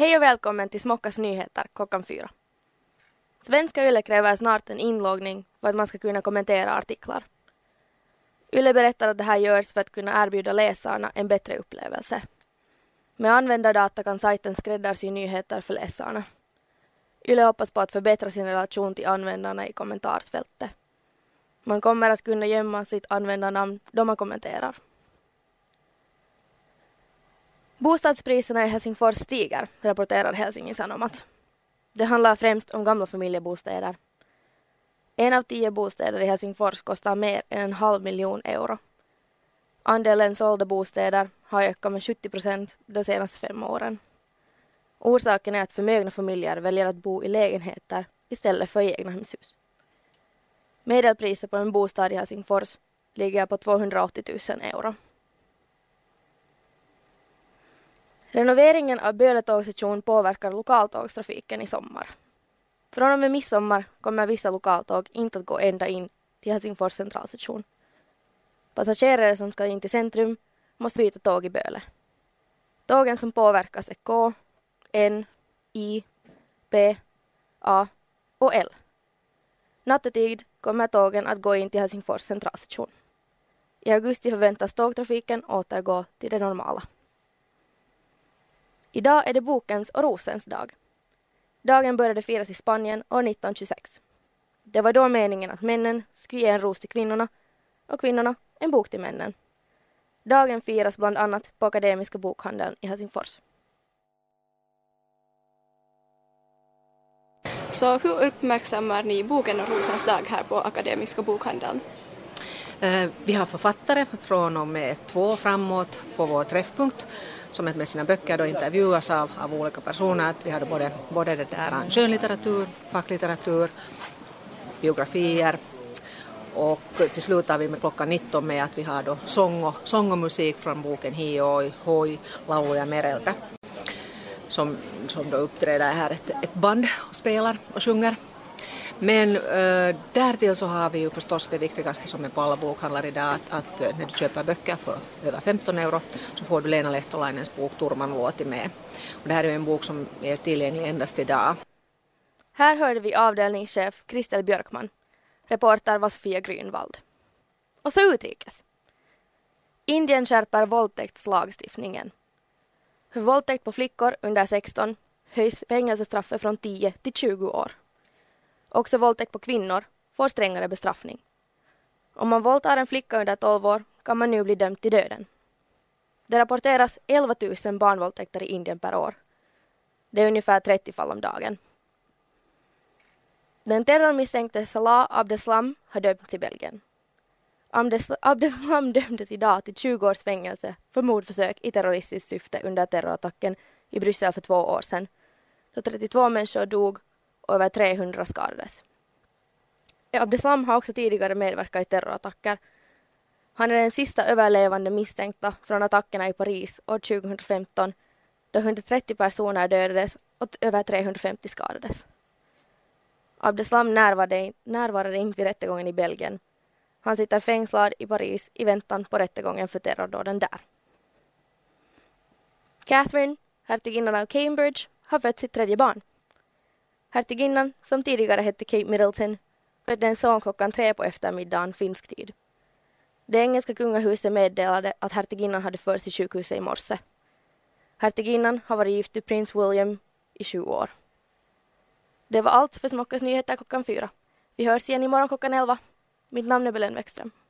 Hej och välkommen till Smockas nyheter klockan 4. Svenska Yle kräver snart en inloggning för att man ska kunna kommentera artiklar. Yle berättar att det här görs för att kunna erbjuda läsarna en bättre upplevelse. Med användardata kan sajten skräddarsy nyheter för läsarna. Yle hoppas på att förbättra sin relation till användarna i kommentarsfältet. Man kommer att kunna gömma sitt användarnamn då man kommenterar. Bostadspriserna i Helsingfors stiger, rapporterar Helsingin Sanomat. Det handlar främst om gamla familjebostäder. 1 av 10 bostäder i Helsingfors kostar mer än 500 000 euro. Andelen sålda bostäder har ökat med 70% de senaste 5 åren. Orsaken är att förmögna familjer väljer att bo i lägenheter istället för i egna hemshus. Medelpriset på en bostad i Helsingfors ligger på 280 000 euro. Renoveringen av Böle tågstation påverkar lokaltågstrafiken i sommar. Från och med midsommar kommer vissa lokaltåg inte att gå ända in till Helsingfors centralstation. Passagerare som ska in till centrum måste byta tåg i Böle. Tågen som påverkas är K, N, I, P, A och L. Nattetid kommer tågen att gå in till Helsingfors centralstation. I augusti förväntas tågtrafiken återgå till det normala. Idag är det bokens och rosens dag. Dagen började firas i Spanien år 1926. Det var då meningen att männen skulle ge en ros till kvinnorna och kvinnorna en bok till männen. Dagen firas bland annat på Akademiska bokhandeln i Helsingfors. Så hur uppmärksammar ni boken och rosens dag här på Akademiska bokhandeln? Vi har författare från och med 2 framåt på vår träffpunkt som med sina böcker då intervjuas av olika personer. Vi har både det där skönlitteratur, facklitteratur, biografier och till slut har vi med klockan 19 med att vi har då sång och musik från boken Hioi, Hoi, Laulu ja Mereltä som då uppträder här ett band och spelar och sjunger. Men därtill så har vi ju förstås det viktigaste som är på alla bokhandlar idag att när du köper böcker för över 15 euro så får du Lena Lehtolainens bok Turmanluoti med. Och det här är en bok som är tillgänglig endast idag. Här hörde vi avdelningschef Kristel Björkman. Reporter var Sofia Grünwald. Och så utrikes. Indien skärper våldtäktslagstiftningen. För våldtäkt på flickor under 16 höjs fängelsestraffet från 10 till 20 år. Också våldtäkt på kvinnor får strängare bestraffning. Om man våldtar en flicka under 12 år kan man nu bli dömd till döden. Det rapporteras 11 000 barnvåldtäkter i Indien per år. Det är ungefär 30 fall om dagen. Den terrormisstänkte Salah Abdeslam har dömts i Belgien. Abdeslam dömdes idag till 20 års fängelse för mordförsök i terroristiskt syfte under terrorattacken i Bryssel för 2 år sedan. Då 32 människor dog och över 300 skadades. Abdeslam har också tidigare medverkat i terrorattacker. Han är den sista överlevande misstänkta från attackerna i Paris år 2015 då 130 personer dödades och över 350 skadades. Abdeslam närvarade inte vid rättegången i Belgien. Han sitter fängslad i Paris i väntan på rättegången för terrordåden där. Catherine, hertiginnan av Cambridge, har fött sitt 3:e barn. Hertiginnan, som tidigare hette Kate Middleton, födde en son klockan 3 på eftermiddagen finsk tid. Det engelska kungahuset meddelade att hertiginnan hade förts till sjukhuset i morse. Hertiginnan har varit gift med prins William i 20 år. Det var allt för Smockas nyheter klockan 4. Vi hörs igen imorgon klockan 11. Mitt namn är Belen Bäckström.